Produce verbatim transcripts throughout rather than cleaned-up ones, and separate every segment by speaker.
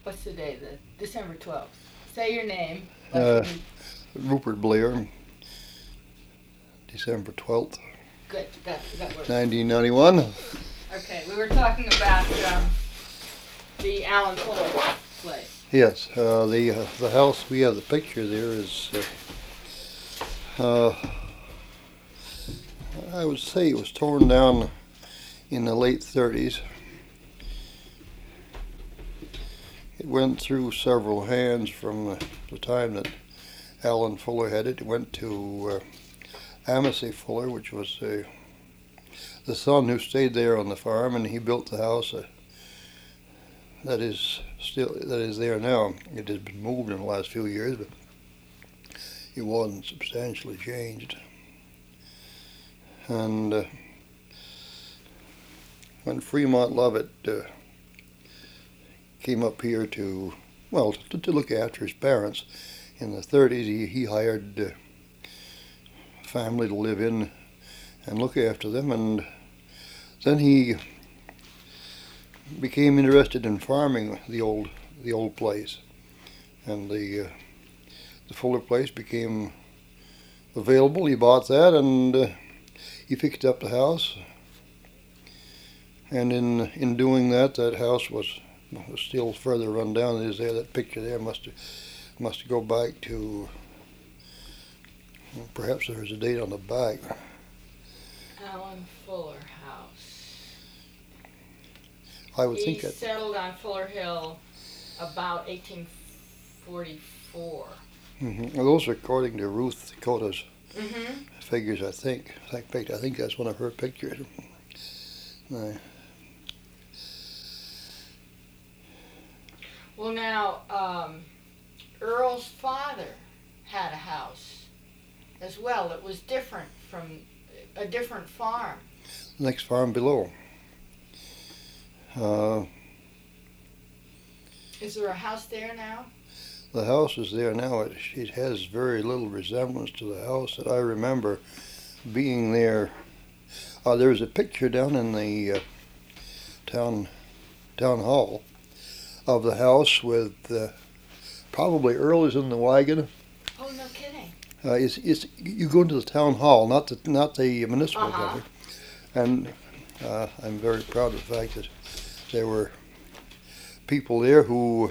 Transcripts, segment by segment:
Speaker 1: What's the day? The December twelfth. Say your name.
Speaker 2: Uh, Rupert Blair, December twelfth,
Speaker 1: Good. That, that works.
Speaker 2: nineteen ninety-one.
Speaker 1: Okay, we were talking about um, the Alan Fuller place.
Speaker 2: Yes, uh, the uh, the house, we have the picture there is, uh, uh, I would say it was torn down in the late thirties. It went through several hands from the, the time that Alan Fuller had it. It went to uh, Amacy Fuller, which was uh, the son who stayed there on the farm, and he built the house uh, that is still that is there now. It has been moved in the last few years, but it wasn't substantially changed. And uh, when Fremont Lovett uh, came up here to, well, to, to look after his parents in the thirties, he, he hired uh, a family to live in and look after them, and then he became interested in farming the old the old place, and the uh, the Fuller place became available. He bought that, and uh, he fixed up the house, and in in doing that, that house was, was still further run down. It is there. That picture there must must go back to, well, perhaps there's a date on the back.
Speaker 1: Alan Fuller House.
Speaker 2: I would
Speaker 1: he
Speaker 2: think that.
Speaker 1: settled on Fuller Hill about eighteen forty-four.
Speaker 2: Mm-hmm. Well, those are according to Ruth Dakota's
Speaker 1: Mm-hmm.
Speaker 2: figures, I think. In fact, I think that's one of her pictures. Uh,
Speaker 1: Well, now, um, Earl's father had a house as well. It was different from a different farm.
Speaker 2: next farm below. Uh,
Speaker 1: Is there a house there now?
Speaker 2: the house is there now. It, it has very little resemblance to the house that I remember being there. Uh, there's a picture down in the uh, town town hall of the house with uh, probably Earl is in the wagon.
Speaker 1: Oh, no kidding.
Speaker 2: Uh, it's, it's, you go into the town hall, not the not the municipal
Speaker 1: Uh-huh.
Speaker 2: building, and uh, I'm very proud of the fact that there were people there who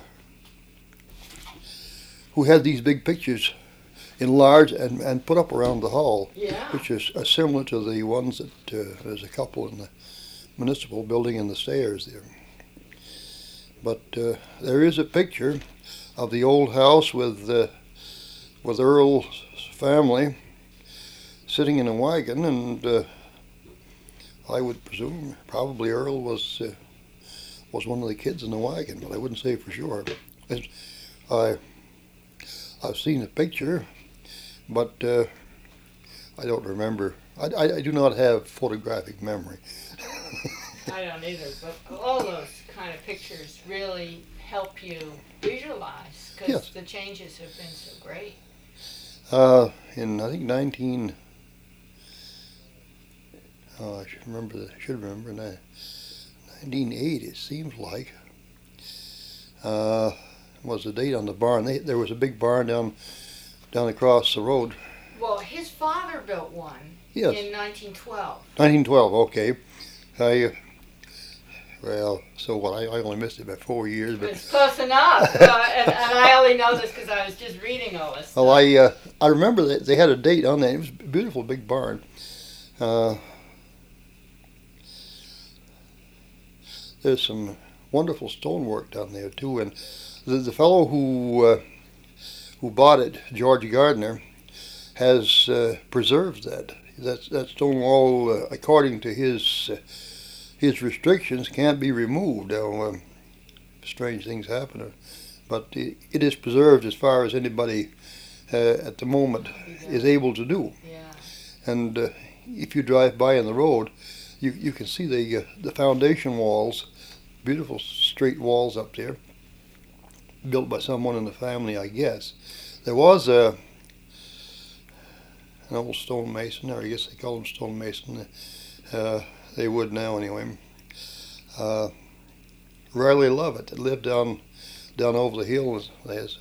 Speaker 2: who had these big pictures enlarged and, and put up around the hall,
Speaker 1: Yeah.
Speaker 2: which is uh, similar to the ones that uh, there's a couple in the municipal building in the stairs there. But uh, there is a picture of the old house with uh, with Earl's family sitting in a wagon, and uh, I would presume probably Earl was uh, was one of the kids in the wagon, but I wouldn't say for sure. It's, I I've seen the picture, but uh, I don't remember. I, I, I do not have photographic memory.
Speaker 1: I don't either, but all those kind of pictures really help you visualize because
Speaker 2: Yes.
Speaker 1: the changes have been so great.
Speaker 2: Uh, in I think nineteen. Oh, I should remember. that- I should remember that. nineteen eighty. It seems like. Uh, was the date on the barn? They, there was a big barn down down across the road.
Speaker 1: Well, his father built one
Speaker 2: Yes.
Speaker 1: in nineteen twelve.
Speaker 2: nineteen twelve. Okay. I. Uh, well, so what? I, I only missed it by four years, but.
Speaker 1: It's close enough, uh, and, and I only know this because I was just reading all this stuff.
Speaker 2: Well, I uh, I remember that they had a date on that. It was a beautiful big barn. Uh, there's some wonderful stonework down there too, and the the fellow who uh, who bought it, George Gardner, has uh, preserved that. That that stone wall, uh, according to his uh, his restrictions, can't be removed. Now, um, strange things happen, uh, but it, it is preserved as far as anybody uh, at the moment is able to do.
Speaker 1: Yeah.
Speaker 2: And uh, if you drive by on the road, you you can see the uh, the foundation walls, beautiful straight walls up there, built by someone in the family, I guess. There was a an old stonemason, or I guess they call him stonemason. Uh, they would now anyway. Uh, Riley Lovett that lived down down over the hill, there's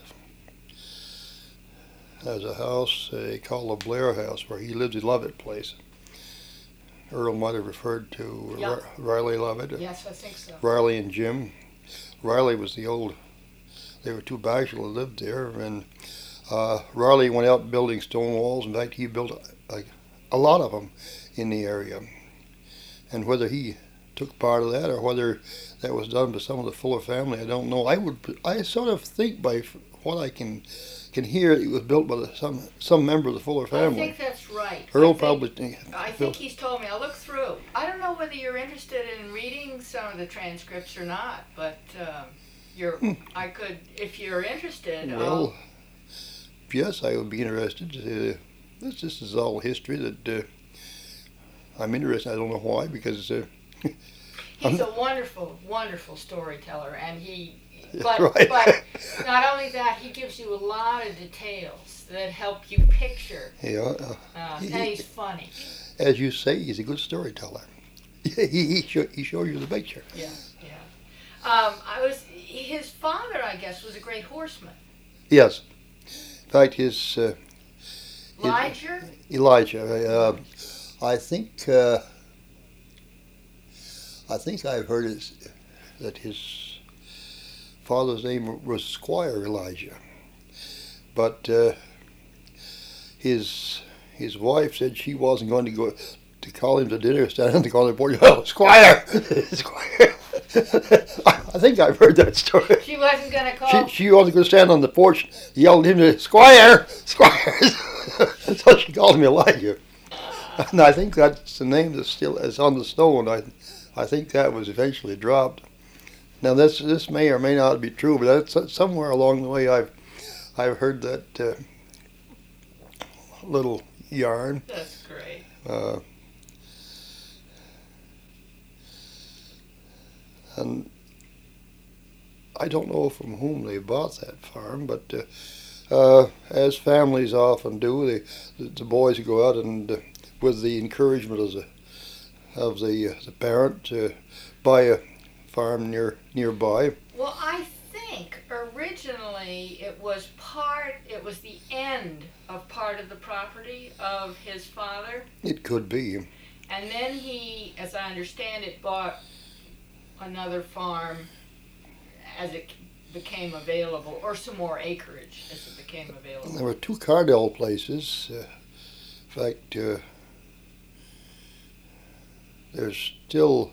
Speaker 2: there's a house they call the Blair House where he lived in Lovett Place. Earl might have referred to
Speaker 1: Yeah.
Speaker 2: Riley Lovett.
Speaker 1: Yes, I think so.
Speaker 2: Riley and Jim. Riley was the old. They were two bachelors who lived there, and uh, Riley went out building stone walls. In fact, he built a, a lot of them in the area. And whether he took part of that or whether that was done by some of the Fuller family, I don't know. I would, I sort of think by what I can can hear, it was built by the, some some member of the Fuller family.
Speaker 1: I think that's right.
Speaker 2: Earl
Speaker 1: I think,
Speaker 2: probably.
Speaker 1: I think he's told me. I'll look through. I don't know whether you're interested in reading some of the transcripts or not, but um, you're.
Speaker 2: Hmm.
Speaker 1: I could, if you're interested.
Speaker 2: Well,
Speaker 1: I'll,
Speaker 2: yes, I would be interested. Uh, this, this is all history that uh, I'm interested. I don't know why, because uh,
Speaker 1: he's
Speaker 2: I'm,
Speaker 1: a wonderful, wonderful storyteller, and he. But,
Speaker 2: right.
Speaker 1: but not only that, he gives you a lot of details that help you picture.
Speaker 2: Yeah, uh,
Speaker 1: Uh,
Speaker 2: he,
Speaker 1: and he's funny.
Speaker 2: as you say, he's a good storyteller. he he, show, he shows you the picture.
Speaker 1: Yeah, yeah. Um, I was his father, I guess, was a great horseman.
Speaker 2: Yes. In fact, his uh,
Speaker 1: Elijah?
Speaker 2: Elijah. Uh, I think uh, I think I've heard his, that his father's name was Squire Elijah, but uh, his his wife said she wasn't going to go to call him to dinner, stand on the corner porch. Oh, Squire, Squire. I think I've heard that story.
Speaker 1: She wasn't going to call.
Speaker 2: She, she wasn't going to stand on the porch, yelled at him to Squire, Squire. So she called him Elijah, and I think that's the name that still is on the stone. I I think that was eventually dropped. Now this this may or may not be true, but that's somewhere along the way I've I've heard that uh, little yarn.
Speaker 1: That's great.
Speaker 2: Uh, and I don't know from whom they bought that farm, but uh, uh, as families often do, they, the, the boys go out and, uh, with the encouragement of the of the uh, the parent, uh, buy a farm near nearby.
Speaker 1: Well, I think originally it was part. It was the end of part of the property of his father,
Speaker 2: It could be.
Speaker 1: and then he, as I understand it, bought another farm as it became available, or some more acreage as it became available.
Speaker 2: There were two Cardell places. Uh, in fact, uh, there's still.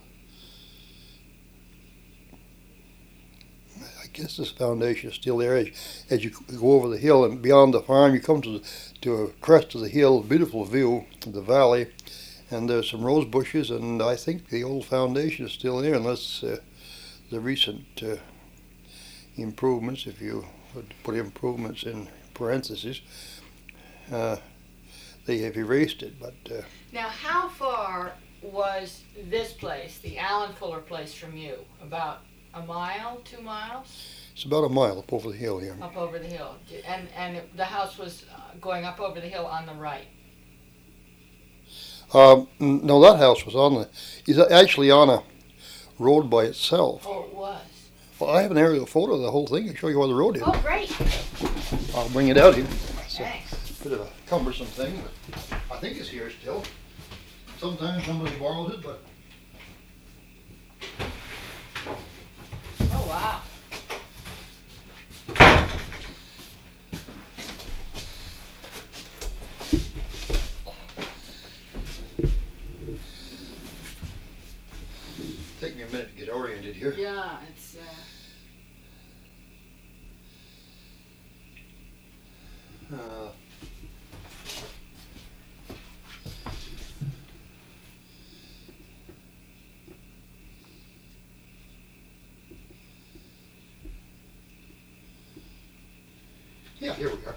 Speaker 2: I guess this foundation is still there. As, as you go over the hill and beyond the farm, you come to the, to a crest of the hill, beautiful view of the valley, and there's some rose bushes, and I think the old foundation is still there, unless uh, the recent uh, improvements, if you would put improvements in parentheses, uh, they have erased it. But uh,
Speaker 1: Now, how far was this place, the Allen Fuller place, from you? About a mile, two miles?
Speaker 2: it's about a mile up over the hill here.
Speaker 1: Up over the hill. And and it, the house was uh, going up over the hill on the right.
Speaker 2: Um, n- no, that house was on the, is actually on a road by itself.
Speaker 1: Oh, it was.
Speaker 2: Well, I have an aerial photo of the whole thing. I'll show you where the road is.
Speaker 1: Oh, great.
Speaker 2: I'll bring it out here. It's a
Speaker 1: Thanks.
Speaker 2: bit of a cumbersome thing, but I think it's here still. Sometimes somebody borrows it, but
Speaker 1: Oh, wow.
Speaker 2: take me a minute to get oriented here.
Speaker 1: Yeah, it's, uh...
Speaker 2: Uh, yeah, here we are.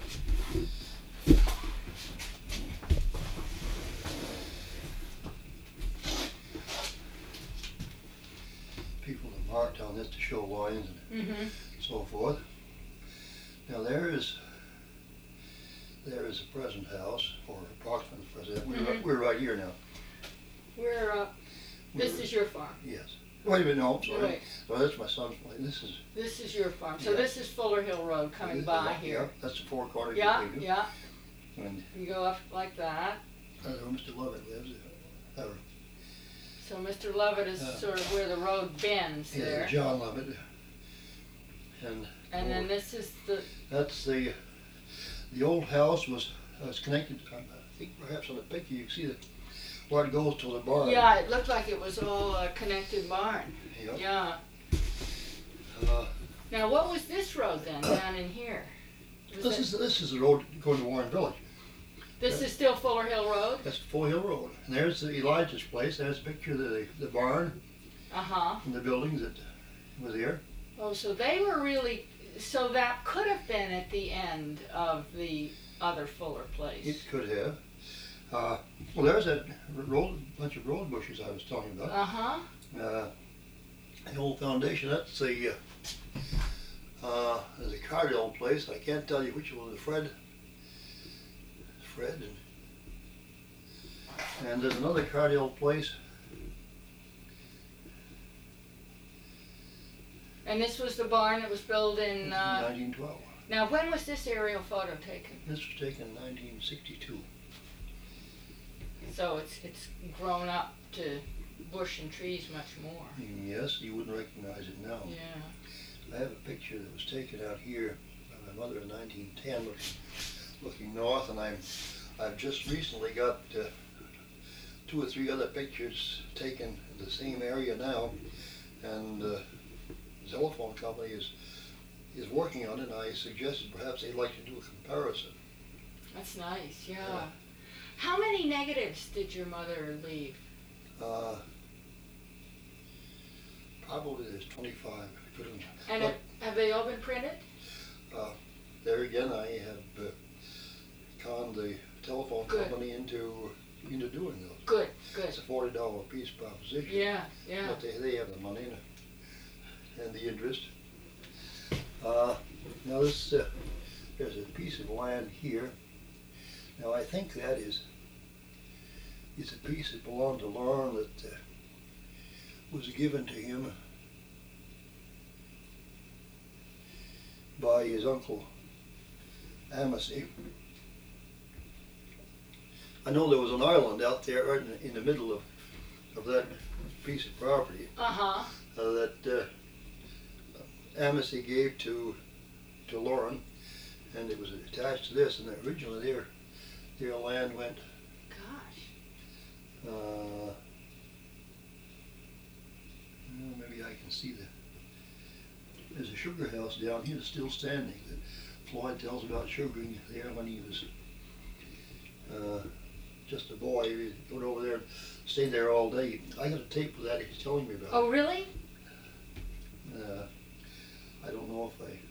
Speaker 2: People have marked on this to show lines and
Speaker 1: Mm-hmm.
Speaker 2: so forth. Now there is there is the present house, or approximately the present. We're,
Speaker 1: Mhm.
Speaker 2: we're right here now.
Speaker 1: We're, uh, this
Speaker 2: We're-
Speaker 1: is your farm.
Speaker 2: Yes. Wait a minute, no, I'm sorry.
Speaker 1: Wait.
Speaker 2: Well, that's my son's place. This is.
Speaker 1: This is your farm. So
Speaker 2: Yeah.
Speaker 1: this is Fuller Hill Road coming
Speaker 2: this-
Speaker 1: by
Speaker 2: yeah,
Speaker 1: here.
Speaker 2: Yeah, that's the four corners.
Speaker 1: Yeah, yeah.
Speaker 2: And
Speaker 1: You go up like that.
Speaker 2: that's where Mister Lovett lives. Uh,
Speaker 1: So Mister Lovett is
Speaker 2: Uh,
Speaker 1: sort of where the road bends
Speaker 2: yeah,
Speaker 1: there.
Speaker 2: John Lovett. And
Speaker 1: And then this is the,
Speaker 2: that's the the old house was was connected. I think perhaps on the picture you can see the where it goes to the barn.
Speaker 1: yeah, it looked like it was all a connected barn.
Speaker 2: Yep.
Speaker 1: Yeah.
Speaker 2: Uh,
Speaker 1: Now what was this road then, down in here? Was
Speaker 2: this
Speaker 1: it-
Speaker 2: is this is the road going to Warren Village.
Speaker 1: This is still Fuller Hill Road?
Speaker 2: That's Full Hill Road. And there's the Elijah's place. There's a picture of the the barn
Speaker 1: Uh-huh.
Speaker 2: and the buildings that were there.
Speaker 1: Oh, so they were really, so that could have been at the end of the other Fuller place.
Speaker 2: It could have. Uh, well, there's that road, bunch of rose bushes I was telling you about.
Speaker 1: Uh-huh.
Speaker 2: Uh, the old foundation, that's the, uh, uh, there's a Cardell place. I can't tell you which one was Fred. Fred. And, and there's another Cardell place.
Speaker 1: And this was the barn that was built in, uh,
Speaker 2: nineteen twelve.
Speaker 1: now when was this aerial photo taken?
Speaker 2: This was taken in nineteen sixty-two.
Speaker 1: So it's, it's grown up to bush and trees much more.
Speaker 2: Yes, you wouldn't recognize it now.
Speaker 1: Yeah.
Speaker 2: I have a picture that was taken out here by my mother in nineteen ten, looking, looking north, and I'm, I've just recently got uh, two or three other pictures taken in the same area now, and uh, the telephone company is is working on it. And I suggested perhaps they'd like to do a comparison.
Speaker 1: That's nice, yeah.
Speaker 2: Yeah.
Speaker 1: How many negatives did your mother leave?
Speaker 2: Uh, probably there's twenty-five. Couldn't-
Speaker 1: And
Speaker 2: but
Speaker 1: have- have they all been printed?
Speaker 2: there again, I have uh, conned the telephone
Speaker 1: Good.
Speaker 2: company into into doing those.
Speaker 1: Good, good.
Speaker 2: It's a forty dollar a piece proposition.
Speaker 1: Yeah, yeah.
Speaker 2: But they, they have the money and, and the interest. Uh, now this, uh, there's a piece of land here. Now I think that is, is a piece that belonged to Lauren that uh, was given to him by his uncle Amacy. I know there was an island out there right in the, in the middle of, of that piece of property
Speaker 1: Uh-huh.
Speaker 2: uh, that uh, Amacy gave to to Lauren, and it was attached to this. And originally their their land went.
Speaker 1: Gosh.
Speaker 2: Uh, well, maybe I can see the. There's a sugar house down here that's still standing that Floyd tells about sugaring there when he was uh, just a boy. He went over there and stayed there all day. I got a tape of that he's telling me about.
Speaker 1: Oh, really?
Speaker 2: Uh, I don't know if I.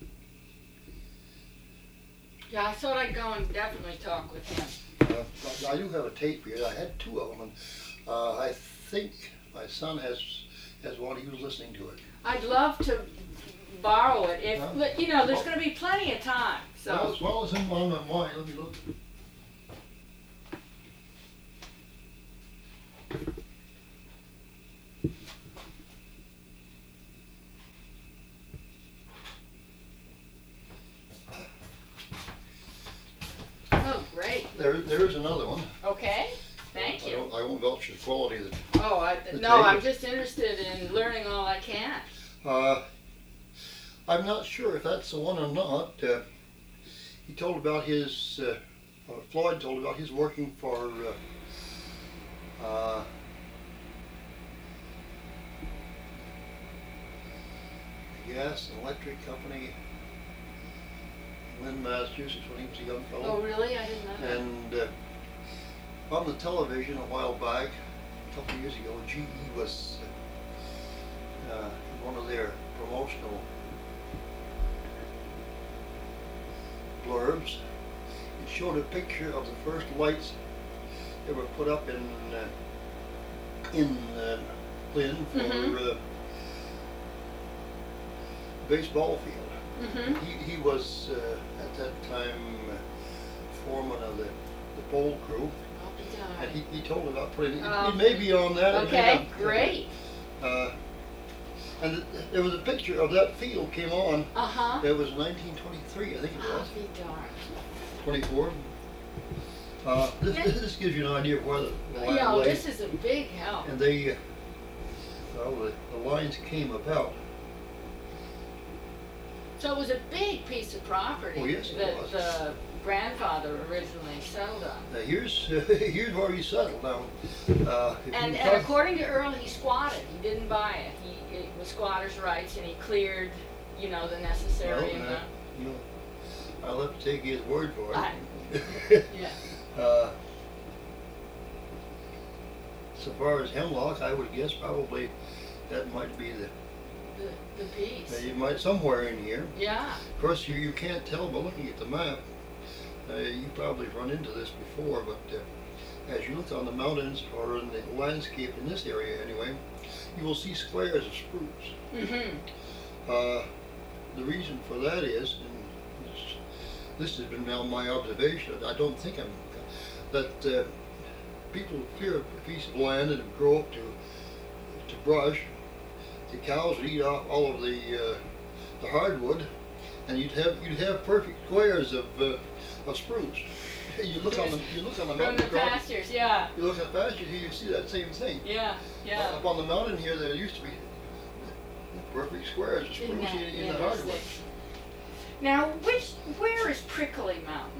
Speaker 1: Yeah, I thought I'd go and definitely talk with him.
Speaker 2: Uh, I do have a tape here. I had two of them, and uh, I think my son has has one. He was listening to it.
Speaker 1: I'd love to borrow it if,
Speaker 2: Huh?
Speaker 1: you know, there's going to be plenty of time,
Speaker 2: Well,
Speaker 1: so.
Speaker 2: as well as in on my mind, let me look.
Speaker 1: Oh, great.
Speaker 2: There, there is another one.
Speaker 1: Okay, thank
Speaker 2: I
Speaker 1: you.
Speaker 2: don't, I won't vouch for the quality of it.
Speaker 1: Oh, I,
Speaker 2: The
Speaker 1: no, I'm
Speaker 2: tape.
Speaker 1: just interested in learning all I can.
Speaker 2: Uh, I'm not sure if that's the one or not. Uh, he told about his, uh, uh, Floyd told about his working for uh, uh, a gas and electric company in Lynn, Massachusetts when he was a young
Speaker 1: Oh,
Speaker 2: fellow.
Speaker 1: really? I didn't know that.
Speaker 2: And uh, on the television a while back, a couple of years ago, G E was uh, uh, one of their promotional blurbs. It showed a picture of the first lights that were put up in uh, in uh, Lynn for
Speaker 1: Mhm.
Speaker 2: uh, baseball field.
Speaker 1: Mm-hmm.
Speaker 2: He, he was uh, at that time uh, foreman of the, the pole crew,
Speaker 1: I'll be
Speaker 2: and
Speaker 1: darned.
Speaker 2: he, he told about putting it.
Speaker 1: Oh.
Speaker 2: It may be on that. it may
Speaker 1: Okay,
Speaker 2: not.
Speaker 1: great.
Speaker 2: Uh, And th- there was a picture of that field came on.
Speaker 1: Uh-huh.
Speaker 2: It was nineteen twenty-three, I think it
Speaker 1: I'll
Speaker 2: was.
Speaker 1: be darned.
Speaker 2: twenty-four. Uh, this,
Speaker 1: Yeah.
Speaker 2: this gives you an idea of where the, the line
Speaker 1: Yeah,
Speaker 2: lay.
Speaker 1: this is a big help.
Speaker 2: And they, uh, well, the, the lines came about.
Speaker 1: So it was a big piece of property
Speaker 2: Oh, yes, it
Speaker 1: that
Speaker 2: was.
Speaker 1: the grandfather originally settled on.
Speaker 2: Now here's here's where he settled now. Uh, if
Speaker 1: And,
Speaker 2: you
Speaker 1: and
Speaker 2: talk-
Speaker 1: according to Earl, he squatted. He didn't buy it. He, it was squatters' rights, and he cleared, you know, the necessary
Speaker 2: Well, uh,
Speaker 1: amount.
Speaker 2: you know, I'll have to take his word for it.
Speaker 1: I- Yeah.
Speaker 2: uh, so far as hemlock, I would guess probably that might be the,
Speaker 1: The, the piece.
Speaker 2: you might somewhere in here.
Speaker 1: Yeah.
Speaker 2: Of course, you, you can't tell by looking at the map. Uh, you probably run into this before, but uh, as you look on the mountains or in the landscape in this area anyway, you will see squares of spruce.
Speaker 1: Mm-hmm.
Speaker 2: Uh, the reason for that is, and this, this has been now my observation, I don't think I'm, that uh, people clear a piece of land and grow up to, to brush. The cows would eat off all of the, uh, the hardwood, and you'd have you'd have perfect squares of uh, of spruce. You look on the you look on the
Speaker 1: From
Speaker 2: mountain
Speaker 1: the
Speaker 2: across-
Speaker 1: pastures, yeah.
Speaker 2: you look at the pasture here, you see that same thing.
Speaker 1: Yeah, yeah.
Speaker 2: Up on the mountain here, there used to be perfect squares of spruce
Speaker 1: Isn't that
Speaker 2: in, in the
Speaker 1: interesting?
Speaker 2: hardwood.
Speaker 1: Now, which, where is Prickly Mountain?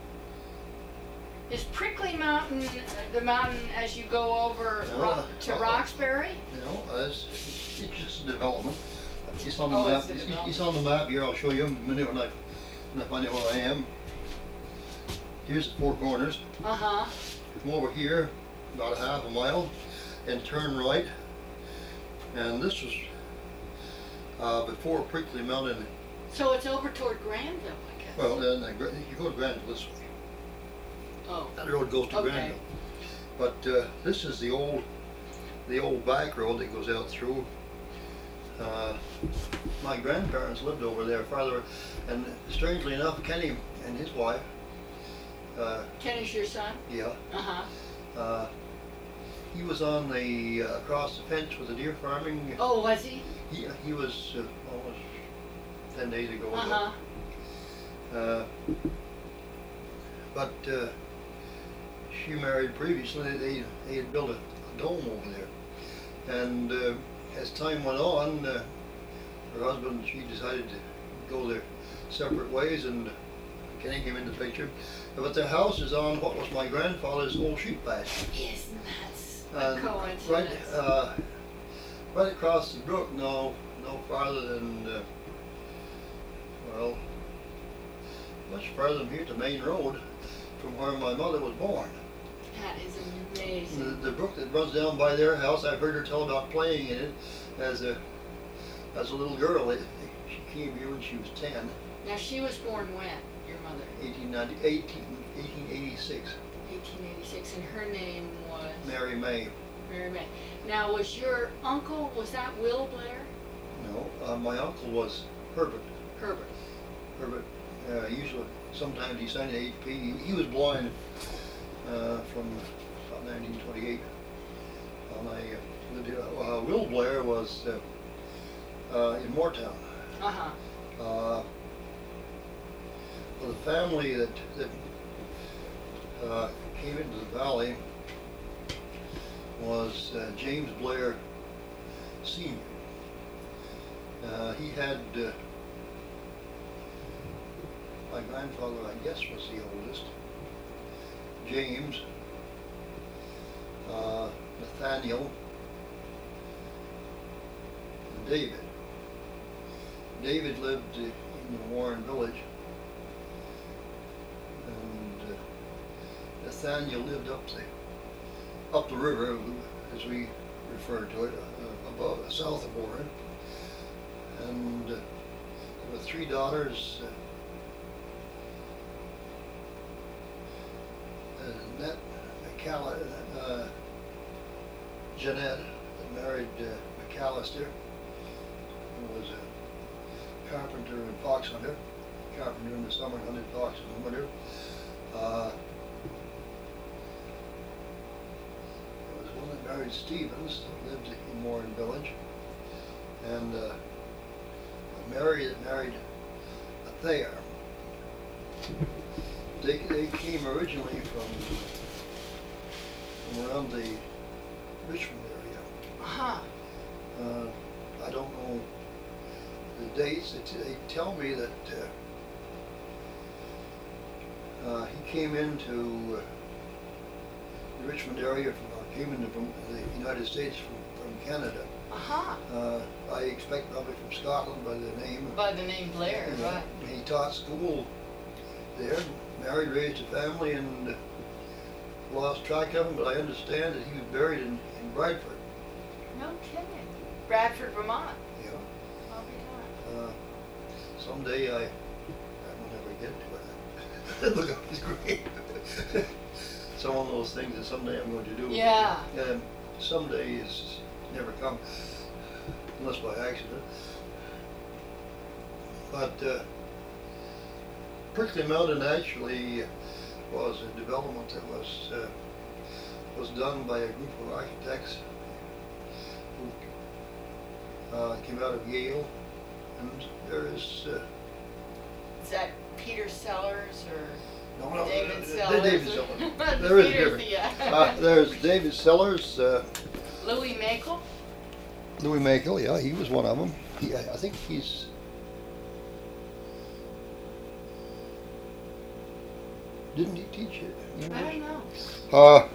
Speaker 1: Is Prickly Mountain uh, the mountain as you go over
Speaker 2: No,
Speaker 1: Ro- to
Speaker 2: uh-uh.
Speaker 1: Roxbury?
Speaker 2: You know, it's, it's just a development. It's on the
Speaker 1: Oh,
Speaker 2: map.
Speaker 1: it's a
Speaker 2: It's,
Speaker 1: development.
Speaker 2: it's on the map here. I'll show you in a minute when I when I find out where I am. Here's the Four Corners.
Speaker 1: Uh-huh.
Speaker 2: Come over here, about a half a mile, and turn right. And this was uh, before Prickly Mountain.
Speaker 1: So it's over toward Granville, I guess.
Speaker 2: Well, then the Gra- you go to Granville this way.
Speaker 1: Oh,
Speaker 2: That road goes to
Speaker 1: Okay.
Speaker 2: Granville. But uh, this is the old, the old back road that goes out through. Uh, my grandparents lived over there farther, and strangely enough, Kenny and his wife, uh,
Speaker 1: Kenny's your son?
Speaker 2: yeah,
Speaker 1: Uh-huh.
Speaker 2: uh, he was on the uh, across the fence with the deer farming.
Speaker 1: Oh, was he?
Speaker 2: He he was uh, almost ten days ago. or so.
Speaker 1: Uh-huh.
Speaker 2: Uh, but uh, she married previously. They they had built a dome over there, and uh, as time went on, uh, her husband she decided to go their separate ways, and Kenny came into the picture. But their house is on what was my grandfather's old sheep pasture.
Speaker 1: Isn't that a
Speaker 2: And
Speaker 1: coincidence?
Speaker 2: right, uh, right across the brook, no, no farther than, uh, well, much farther than here to Main Road, from where my mother was born.
Speaker 1: That is
Speaker 2: The,
Speaker 1: amazing.
Speaker 2: the brook that runs down by their house, I've heard her tell about playing in it as a, as a little girl. It, she came here when she was ten,
Speaker 1: Now, she was born when, your mother?
Speaker 2: eighteen ninety, eighteen, eighteen eighty-six,
Speaker 1: eighteen eighty-six, and her name was?
Speaker 2: Mary May.
Speaker 1: Mary May. Now, was your uncle, was that Will Blair?
Speaker 2: No, uh, my uncle was Herbert.
Speaker 1: Herbert.
Speaker 2: Herbert, uh, usually, sometimes he signed an H P. He, he was blind uh, from about nineteen twenty-eight. And I uh, lived here. Uh, Will Blair was uh, uh, in Moortown.
Speaker 1: Uh-huh.
Speaker 2: Uh, well, the family that, that uh, came into the valley was uh, James Blair Senior Uh, he had uh, my grandfather, I guess, was the oldest. James, uh, Nathaniel, and David. David lived uh, in the Warren Village, and uh, Nathaniel lived up the up the river, as we refer to it, uh, above, south of Warren. And uh, there were three daughters. Uh, Uh, Annette McCall- uh, Jeanette that married uh, McAllister, who was a carpenter and fox hunter, carpenter in the summer and hunted fox in the winter. Uh, there was one that married Stevens that lived in Warren Village. and uh, Mary that married a Thayer. They, they came originally from, from around the Richmond area.
Speaker 1: Uh-huh.
Speaker 2: Uh, I don't know the dates. They, they tell me that uh, uh, he came into uh, the Richmond area from, or came into from the United States from, from Canada.
Speaker 1: Uh-huh.
Speaker 2: Uh, I expect probably from Scotland by the name.
Speaker 1: By the name Blair,
Speaker 2: and, uh,
Speaker 1: right.
Speaker 2: He taught school there, married, raised a family, and lost track of him, but I understand that he was buried in, in Bradford.
Speaker 1: No kidding. Bradford, Vermont.
Speaker 2: Yeah.
Speaker 1: I'll be darned.
Speaker 2: Uh, someday I, I will never get to it. Look up his grave. Some of those things that someday I'm going to do.
Speaker 1: Yeah.
Speaker 2: And someday is never come, unless by accident. But uh, Prickly Mountain actually was a development that was uh, was done by a group of architects who uh, came out of Yale, and there is uh,
Speaker 1: Is that Peter Sellers or
Speaker 2: no, no,
Speaker 1: David
Speaker 2: uh,
Speaker 1: Sellers?
Speaker 2: David
Speaker 1: or-
Speaker 2: Sellers. There is a
Speaker 1: Peter's
Speaker 2: difference.
Speaker 1: the, uh,
Speaker 2: Uh, there's David Sellers, uh,
Speaker 1: Louis Makel?
Speaker 2: Louis Makel. Yeah, he was one of them. He, I I think he's. Didn't he teach it?
Speaker 1: I don't know.
Speaker 2: Uh,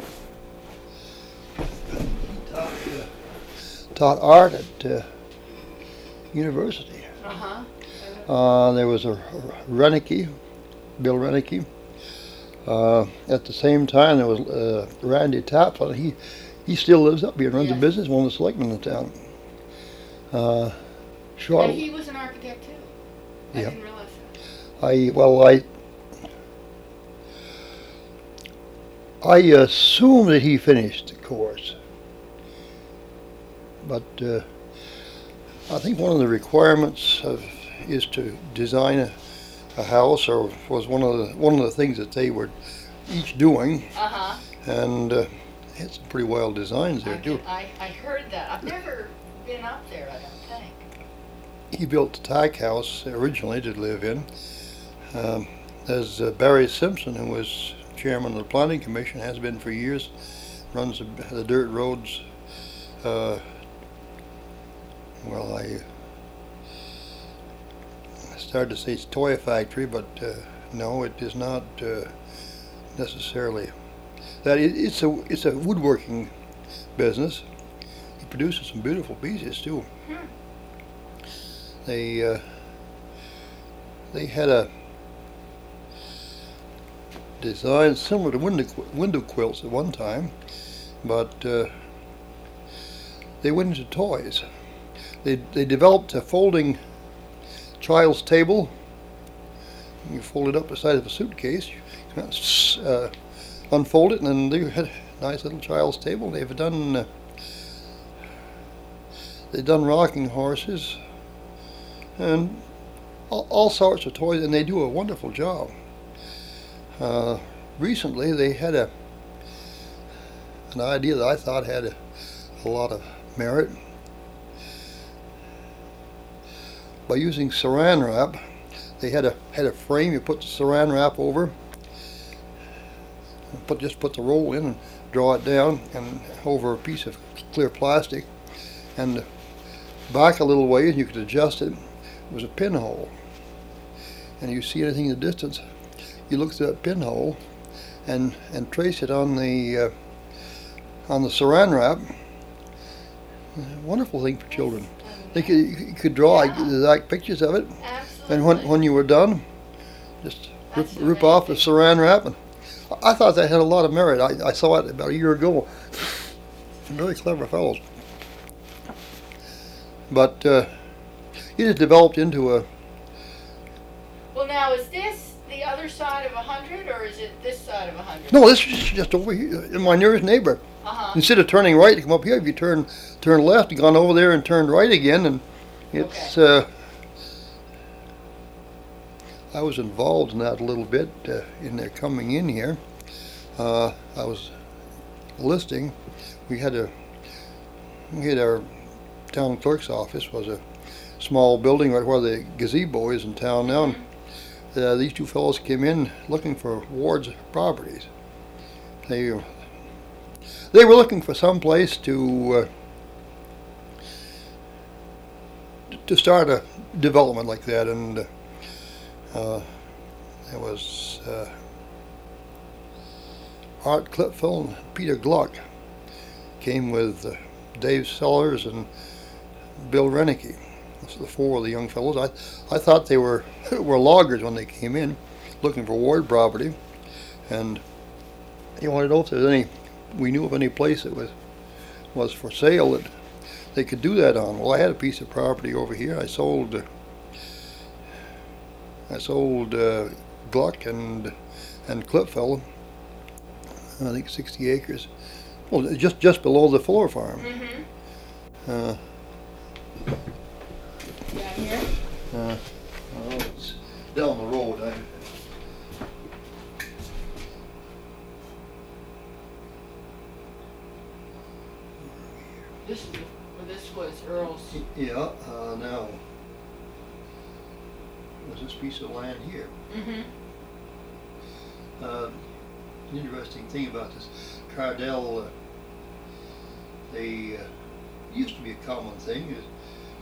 Speaker 2: he taught, uh, taught art at uh, university.
Speaker 1: Uh-huh.
Speaker 2: Uh, there was a Renicky, Bill Renicky. Uh, at the same time, there was uh, Randy Taplin. He he still lives up here and runs
Speaker 1: Yes.
Speaker 2: a business, one of the selectmen in town. Uh, Charlotte.
Speaker 1: And he was an architect too. I
Speaker 2: Yeah.
Speaker 1: didn't realize that.
Speaker 2: I well I I assume that he finished the course, but uh, I think one of the requirements of is to design a, a house, or was one of the one of the things that they were each doing,
Speaker 1: Uh-huh.
Speaker 2: and uh, had some pretty wild designs there
Speaker 1: I,
Speaker 2: too.
Speaker 1: I, I heard that. I've never been up there, I don't think.
Speaker 2: He built the Tack House originally to live in. Um, there's uh, Barry Simpson, who was chairman of the Planning Commission, has been for years, runs the, the dirt roads. Uh, well, I started to say it's a toy factory, but uh, no, it is not uh, necessarily. That it, it's a it's a woodworking business. He produces some beautiful pieces too.
Speaker 1: Hmm.
Speaker 2: They uh, they had a design similar to window qu- window quilts at one time, but uh, they went into toys. They they developed a folding child's table. You fold it up the side of a suitcase, you uh, unfold it, and then they had a nice little child's table. They've done uh, they've done rocking horses and all, all sorts of toys, and they do a wonderful job. Uh, recently, they had a an idea that I thought had a, a lot of merit. By using saran wrap, they had a had a frame. You put the saran wrap over, put just put the roll in and draw it down, and over a piece of clear plastic, and back a little ways, you could adjust it. It was a pinhole, and you see anything in the distance, you look through that pinhole and and trace it on the uh, on the saran wrap. A wonderful thing for children. They could you could draw
Speaker 1: Yeah.
Speaker 2: exact pictures of it,
Speaker 1: Absolutely.
Speaker 2: and when when you were done, just rip,
Speaker 1: That's
Speaker 2: rip off the
Speaker 1: amazing.
Speaker 2: saran wrap. And I thought that had a lot of merit. I, I saw it about a year ago. Very clever fellows. But uh, it has developed into a.
Speaker 1: Well, now, is this the other side of a hundred, or is it this side of a hundred?
Speaker 2: No, this is just over here, my nearest neighbor.
Speaker 1: Uh-huh.
Speaker 2: Instead of turning right to come up here, if you turn turn left, you've gone over there and turned right again, and it's. Uh, I was involved in that a little bit uh, in their coming in here. Uh, I was listing. We had a we had our town clerk's office was a small building right where the gazebo is in town now. And, uh, these two fellows came in looking for Ward's properties. They they were looking for some place to uh, to start a development like that, and uh, there was uh, Art Clipfell and Peter Gluck came with uh, Dave Sellers and Bill Renicky. Those are the four of the young fellows. I I thought they were were loggers when they came in, looking for Ward property, and they wanted to know if there's any, we knew of any place that was was for sale that they could do that on. Well, I had a piece of property over here. I sold. Uh, I sold uh, Gluck and and Clipfell. I think sixty acres. Well, just just below the Fuller farm.
Speaker 1: Mm-hmm.
Speaker 2: Uh,
Speaker 1: Down here?
Speaker 2: uh, well, it's down the road. I,
Speaker 1: This, well, this was Earl's.
Speaker 2: yeah. Uh, now, was this piece of land here?
Speaker 1: Mm-hmm.
Speaker 2: Uh, an interesting thing about this Cardell, uh, they uh, used to be a common thing. Is,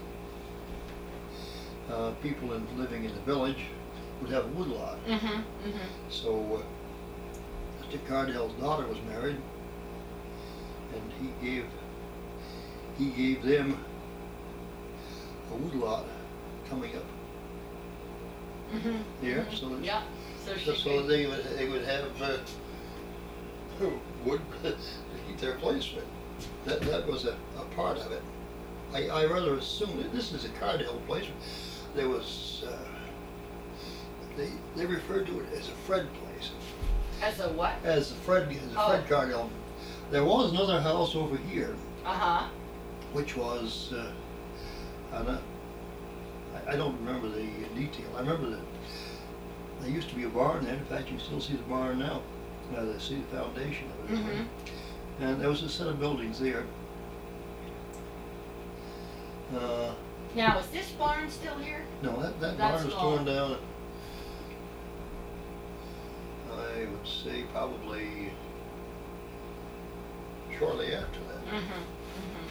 Speaker 2: uh, people in, living in the village would have a woodlot.
Speaker 1: Mm-hmm. Mm-hmm.
Speaker 2: So uh, Mister Cardell's daughter was married, and he gave he gave them a woodlot coming up
Speaker 1: Mm-hmm.
Speaker 2: here.
Speaker 1: Mm-hmm.
Speaker 2: So that,
Speaker 1: Yeah. So she
Speaker 2: so, so
Speaker 1: could-
Speaker 2: they would they would have uh, wood to keep their place with. That that was a, a part of it. I, I rather assume that this is a Cardell place. There was uh, they they referred to it as a Fred place.
Speaker 1: As a what?
Speaker 2: As a Fred as a
Speaker 1: Oh.
Speaker 2: Fred Cardell. There was another house over here,
Speaker 1: Uh-huh.
Speaker 2: which was uh, I don't I, I don't remember the detail. I remember that there used to be a barn there. In fact, you still see the barn now. Uh, they see the foundation of it.
Speaker 1: Mm-hmm.
Speaker 2: And there was a set of buildings there. Uh,
Speaker 1: Now, is this barn still here?
Speaker 2: no, that, that
Speaker 1: That's
Speaker 2: barn was
Speaker 1: long.
Speaker 2: torn down. I would say probably shortly after that.
Speaker 1: Mm-hmm. Mm-hmm.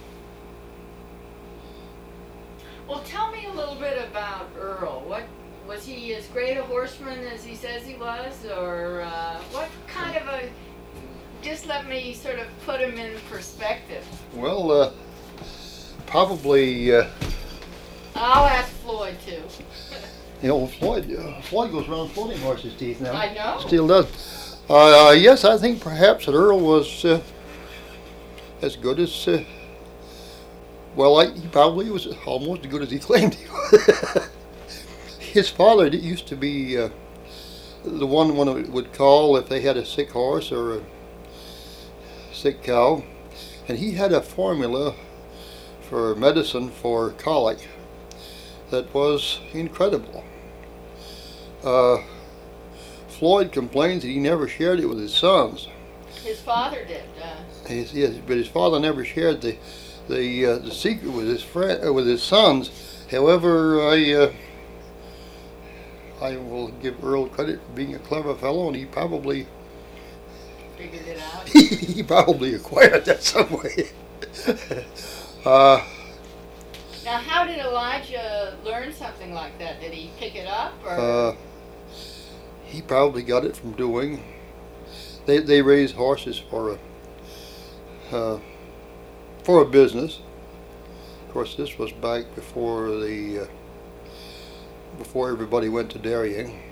Speaker 1: Well, tell me a little bit about Earl. What was he as great a horseman as he says he was, or uh, what kind of a? Just let me sort of put him in perspective.
Speaker 2: Well, uh, probably, uh,
Speaker 1: I'll ask Floyd too.
Speaker 2: you know, Floyd, uh, Floyd goes around floating horses' teeth now.
Speaker 1: I know.
Speaker 2: Still does. Uh, uh, yes, I think perhaps that Earl was uh, as good as, uh, well, I, he probably was almost as good as he claimed he was. His father did- used to be uh, the one one would call if they had a sick horse or a sick cow, and he had a formula for medicine for colic that was incredible. Uh, Floyd complains that he never shared it with his sons.
Speaker 1: His father did. Uh,
Speaker 2: His, yes, but his father never shared the the uh, the secret with his friend uh, with his sons. However, I uh, I will give Earl credit for being a clever fellow, and he probably
Speaker 1: figured it out.
Speaker 2: he probably acquired that some way. uh,
Speaker 1: Now, how did Elijah learn something like that? Did he pick it up, or?
Speaker 2: uh, he probably got it from doing. They they raised horses for a uh, for a business. Of course, this was back before the uh, before everybody went to dairying.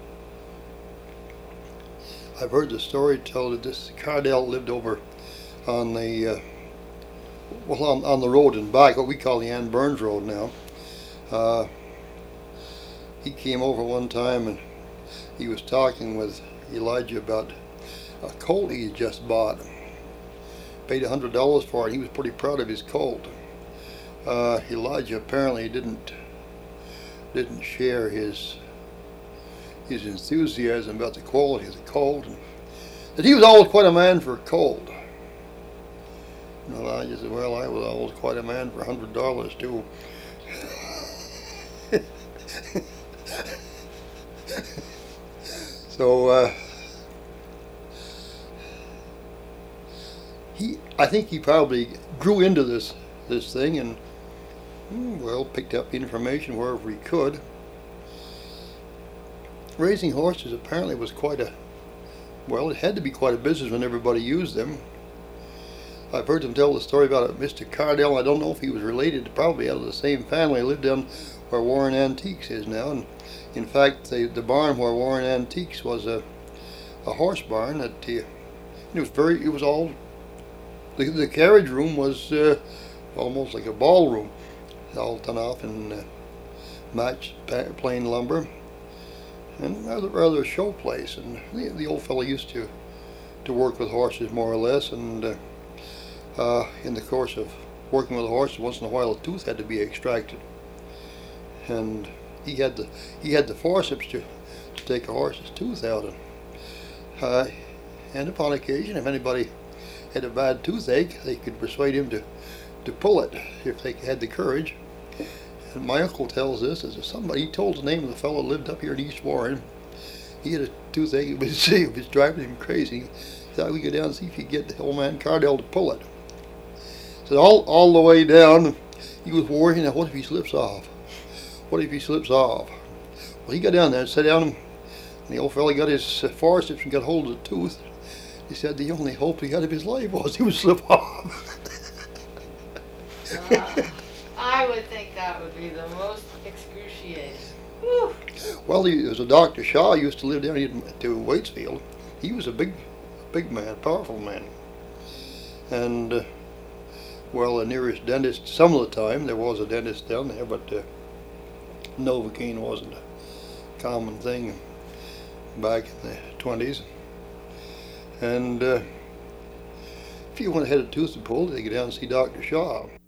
Speaker 2: I've heard the story told that this Cardell lived over on the uh, well on, on the road and back, what we call the Ann Burns Road now. Uh, he came over one time and he was talking with Elijah about a colt he had just bought. Paid a hundred dollars for it. He was pretty proud of his colt. Uh, Elijah apparently didn't didn't share his his enthusiasm about the quality of the colt, and that he was always quite a man for a colt. And I just said, well, I was always quite a man for a hundred dollars too. So uh, he, I think he probably grew into this this thing and well picked up information wherever he could. Raising horses apparently was quite a well, it had to be quite a business when everybody used them. I've heard them tell the story about it. Mister Cardell, I don't know if he was related, probably out of the same family, lived down where Warren Antiques is now. And in fact, the, the barn where Warren Antiques was a, a horse barn. That uh, it was very, it was all, the, the carriage room was uh, almost like a ballroom, all done off in uh, matched plain lumber. And rather, rather a show place. And the, the old fellow used to, to work with horses more or less. And uh, uh, in the course of working with a horse, once in a while a tooth had to be extracted. And he had the he had the forceps to, to take a horse's tooth out. And, uh, and upon occasion, if anybody had a bad toothache, they could persuade him to, to pull it if they had the courage. And my uncle tells this as somebody, he told the name of the fellow who lived up here in East Warren. He had a toothache, it was, it was driving him crazy. He thought we could go down and see if he could get the old man Cardell to pull it. So all, all the way down, he was worrying, now what if he slips off? What if he slips off? Well, he got down there and sat down, and the old fellow got his forceps and got hold of the tooth. He said the only hope he had of his life was he would slip off.
Speaker 1: uh. I would think that would be the most excruciating. Whew.
Speaker 2: Well, he, there was a Doctor Shaw used to live down here to Waitsfield. He was a big, big man, powerful man. And, uh, well, the nearest dentist, some of the time, there was a dentist down there, but uh, Novocaine wasn't a common thing back in the twenties. And uh, if you wanted to have a tooth pulled, they go down and see Doctor Shaw.